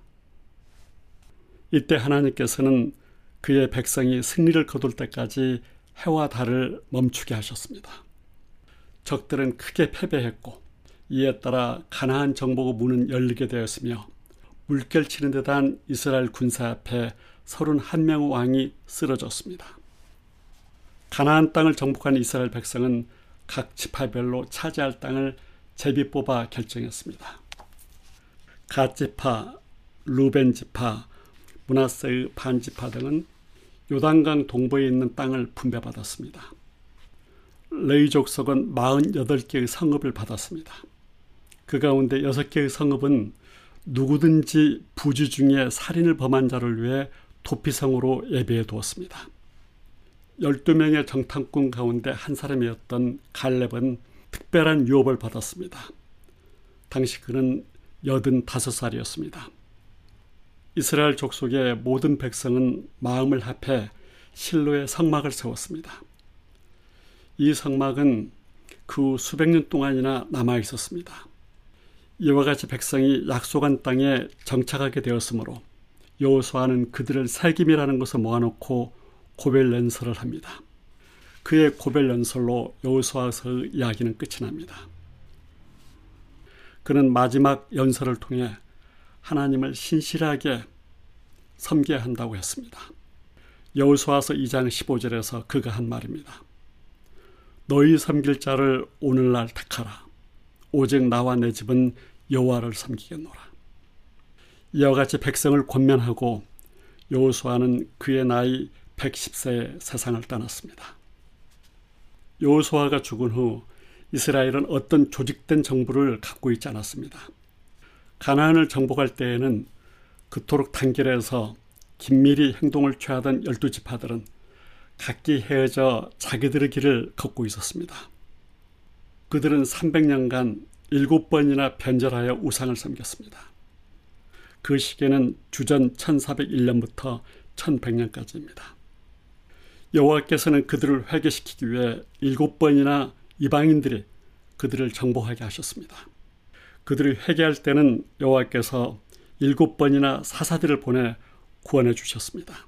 이때 하나님께서는 그의 백성이 승리를 거둘 때까지 해와 달을 멈추게 하셨습니다. 적들은 크게 패배했고 이에 따라 가나안 정복 문은 열리게 되었으며 물결치는 듯한 이스라엘 군사 앞에 31명의 왕이 쓰러졌습니다. 가나안 땅을 정복한 이스라엘 백성은 각 지파별로 차지할 땅을 제비 뽑아 결정했습니다. 갓지파, 루벤지파, 므낫세의 반지파 등은 요단강 동부에 있는 땅을 분배받았습니다. 레위 족속은 48개의 성읍을 받았습니다. 그 가운데 6개의 성읍은 누구든지 부지 중에 살인을 범한 자를 위해 도피성으로 예비해 두었습니다. 12명의 정탐꾼 가운데 한 사람이었던 갈렙은 특별한 유업을 받았습니다. 당시 그는 85살이었습니다. 이스라엘 족속의 모든 백성은 마음을 합해 실로에 성막을 세웠습니다. 이 성막은 그 수백 년 동안이나 남아 있었습니다. 이와 같이 백성이 약속한 땅에 정착하게 되었으므로 여호수아는 그들을 살김이라는 것을 모아놓고 고벨 연설을 합니다. 그의 고벨 연설로 여호수아서의 이야기는 끝이 납니다. 그는 마지막 연설을 통해 하나님을 신실하게 섬겨야 한다고 했습니다. 여호수아서 2장 15절에서 그가 한 말입니다. 너희 섬길 자를 오늘날 택하라. 오직 나와 내 집은 여호와를 섬기겠노라. 이와 같이 백성을 권면하고 여호수아는 그의 나이 110세에 세상을 떠났습니다. 여호수아가 죽은 후 이스라엘은 어떤 조직된 정부를 갖고 있지 않았습니다. 가나안을 정복할 때에는 그토록 단결해서 긴밀히 행동을 취하던 12지파들은 각기 헤어져 자기들의 길을 걷고 있었습니다. 그들은 300년간 7번이나 변절하여 우상을 섬겼습니다. 그 시기는 주전 1401년부터 1100년까지입니다. 여호와께서는 그들을 회개시키기 위해 7번이나 이방인들이 그들을 정복하게 하셨습니다. 그들이 회개할 때는 여호와께서 7번이나 사사들을 보내 구원해 주셨습니다.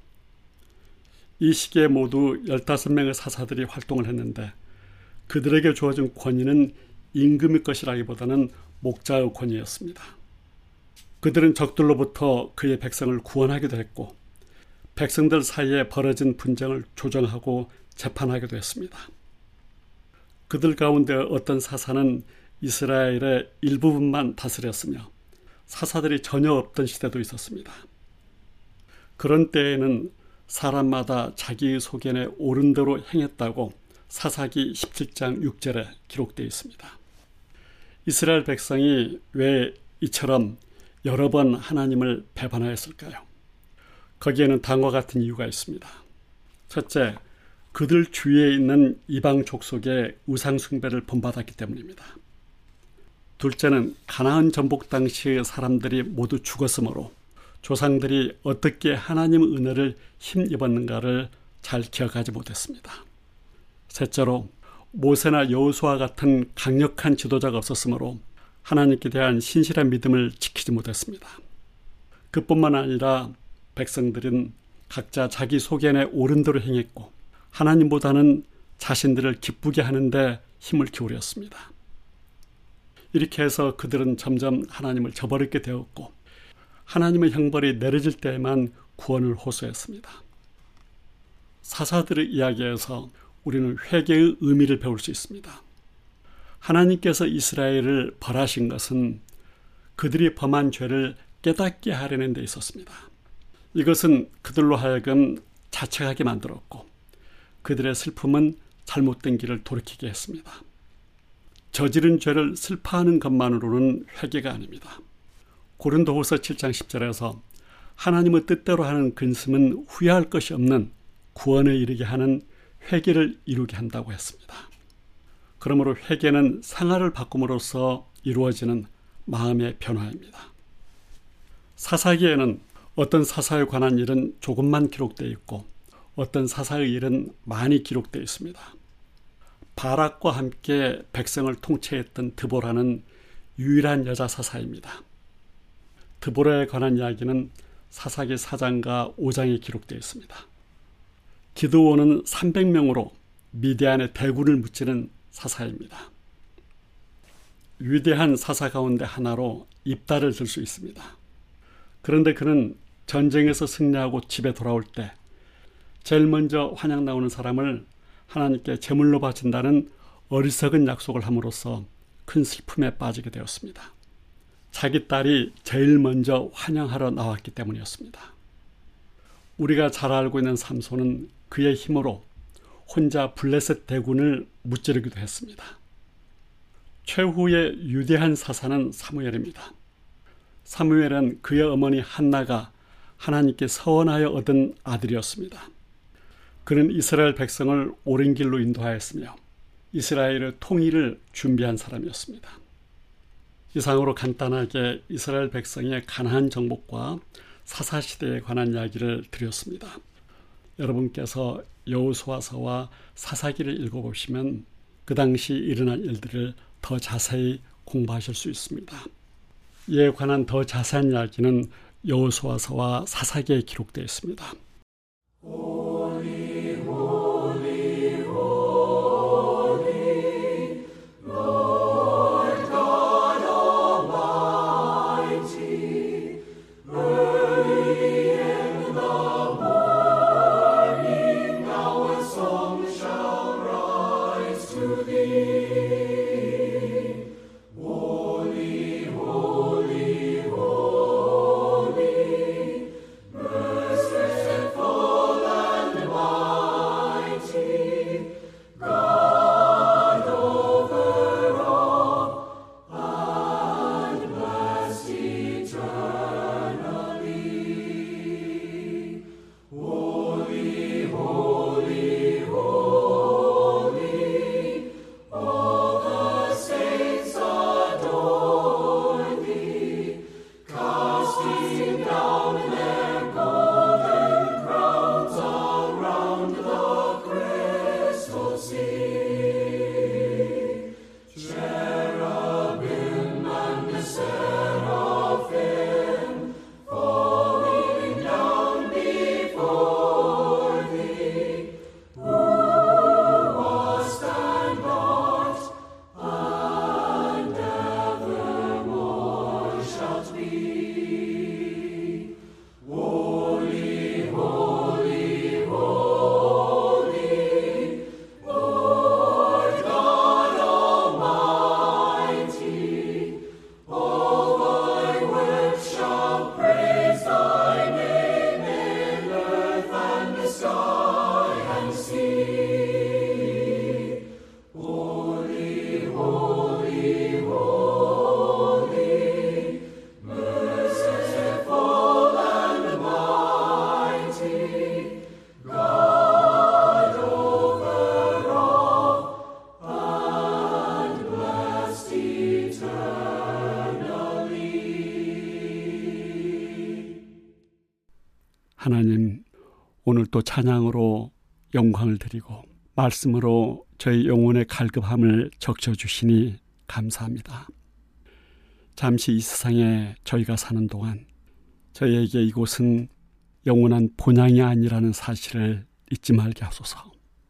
이 시기에 모두 15명의 사사들이 활동을 했는데 그들에게 주어진 권위는 임금의 것이라기보다는 목자의 권위였습니다. 그들은 적들로부터 그의 백성을 구원하기도 했고 백성들 사이에 벌어진 분쟁을 조정하고 재판하기도 했습니다. 그들 가운데 어떤 사사는 이스라엘의 일부분만 다스렸으며 사사들이 전혀 없던 시대도 있었습니다. 그런 때에는 사람마다 자기 소견에 옳은 대로 행했다고 사사기 17장 6절에 기록되어 있습니다. 이스라엘 백성이 왜 이처럼 여러 번 하나님을 배반하였을까요? 거기에는 다음과 같은 이유가 있습니다. 첫째, 그들 주위에 있는 이방 족속의 우상 숭배를 본받았기 때문입니다. 둘째는 가나안 정복 당시의 사람들이 모두 죽었으므로 조상들이 어떻게 하나님의 은혜를 힘입었는가를 잘 기억하지 못했습니다. 셋째로 모세나 여호수아 같은 강력한 지도자가 없었으므로 하나님께 대한 신실한 믿음을 지키지 못했습니다. 그뿐만 아니라 백성들은 각자 자기 소견에 옳은 대로 행했고 하나님보다는 자신들을 기쁘게 하는데 힘을 기울였습니다. 이렇게 해서 그들은 점점 하나님을 저버리게 되었고 하나님의 형벌이 내려질 때에만 구원을 호소했습니다. 사사들의 이야기에서 우리는 회개의 의미를 배울 수 있습니다. 하나님께서 이스라엘을 벌하신 것은 그들이 범한 죄를 깨닫게 하려는 데 있었습니다. 이것은 그들로 하여금 자책하게 만들었고 그들의 슬픔은 잘못된 길을 돌이키게 했습니다. 저지른 죄를 슬퍼하는 것만으로는 회개가 아닙니다. 고린도후서 7장 10절에서 하나님의 뜻대로 하는 근심은 후회할 것이 없는 구원에 이르게 하는 회개를 이루게 한다고 했습니다. 그러므로 회개는 생활을 바꿈으로써 이루어지는 마음의 변화입니다. 사사기에는 어떤 사사에 관한 일은 조금만 기록되어 있고 어떤 사사의 일은 많이 기록되어 있습니다. 바락과 함께 백성을 통치했던 드보라는 유일한 여자 사사입니다. 드보라에 관한 이야기는 사사기 4장과 5장에 기록되어 있습니다. 기드온은 300명으로 미디안의 대군을 무찌른 사사입니다. 위대한 사사 가운데 하나로 입다를 들 수 있습니다. 그런데 그는 전쟁에서 승리하고 집에 돌아올 때 제일 먼저 환양 나오는 사람을 하나님께 제물로 바친다는 어리석은 약속을 함으로써 큰 슬픔에 빠지게 되었습니다. 자기 딸이 제일 먼저 환영하러 나왔기 때문이었습니다. 우리가 잘 알고 있는 삼손은 그의 힘으로 혼자 블레셋 대군을 무찌르기도 했습니다. 최후의 유대한 사사는 사무엘입니다. 사무엘은 그의 어머니 한나가 하나님께 서원하여 얻은 아들이었습니다. 그는 이스라엘 백성을 옳은 길로 인도하였으며 이스라엘의 통일을 준비한 사람이었습니다. 이상으로 간단하게 이스라엘 백성의 가나안 정복과 사사시대에 관한 이야기를 드렸습니다. 여러분께서 여호수아서와 사사기를 읽어보시면 그 당시 일어난 일들을 더 자세히 공부하실 수 있습니다. 이에 관한 더 자세한 이야기는 여호수아서와 사사기에 기록되어 있습니다. 하나님, 오늘 또 찬양으로 영광을 드리고 말씀으로 저희 영혼의 갈급함을 적셔주시니 감사합니다. 잠시 이 세상에 저희가 사는 동안 저희에게 이곳은 영원한 본향이 아니라는 사실을 잊지 말게 하소서.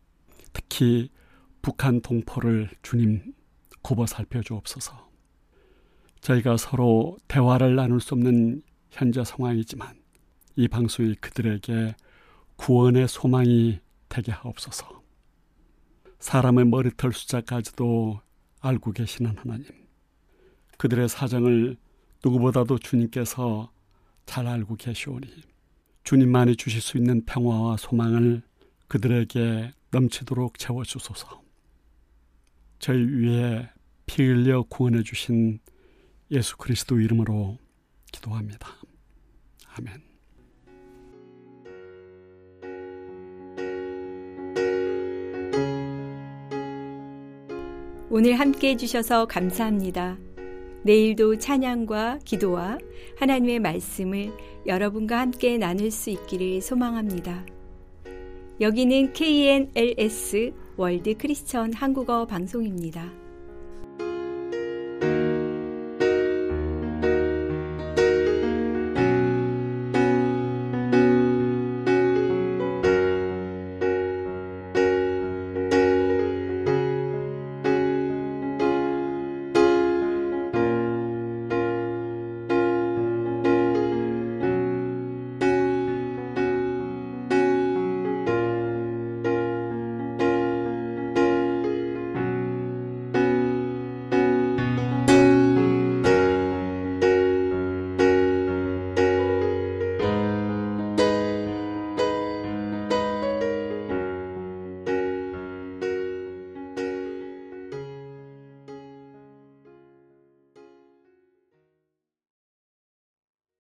특히 북한 동포를 주님 굽어 살펴주옵소서. 저희가 서로 대화를 나눌 수 없는 현재 상황이지만 이 방송이 그들에게 구원의 소망이 되게 하옵소서. 사람의 머리털 숫자까지도 알고 계시는 하나님, 그들의 사정을 누구보다도 주님께서 잘 알고 계시오니 주님만이 주실 수 있는 평화와 소망을 그들에게 넘치도록 채워주소서. 저희 위에 피 흘려 구원해 주신 예수 그리스도 이름으로 기도합니다. 아멘. 오늘 함께 해주셔서 감사합니다. 내일도 찬양과 기도와 하나님의 말씀을 여러분과 함께 나눌 수 있기를 소망합니다. 여기는 KNLS 월드 크리스천 한국어 방송입니다.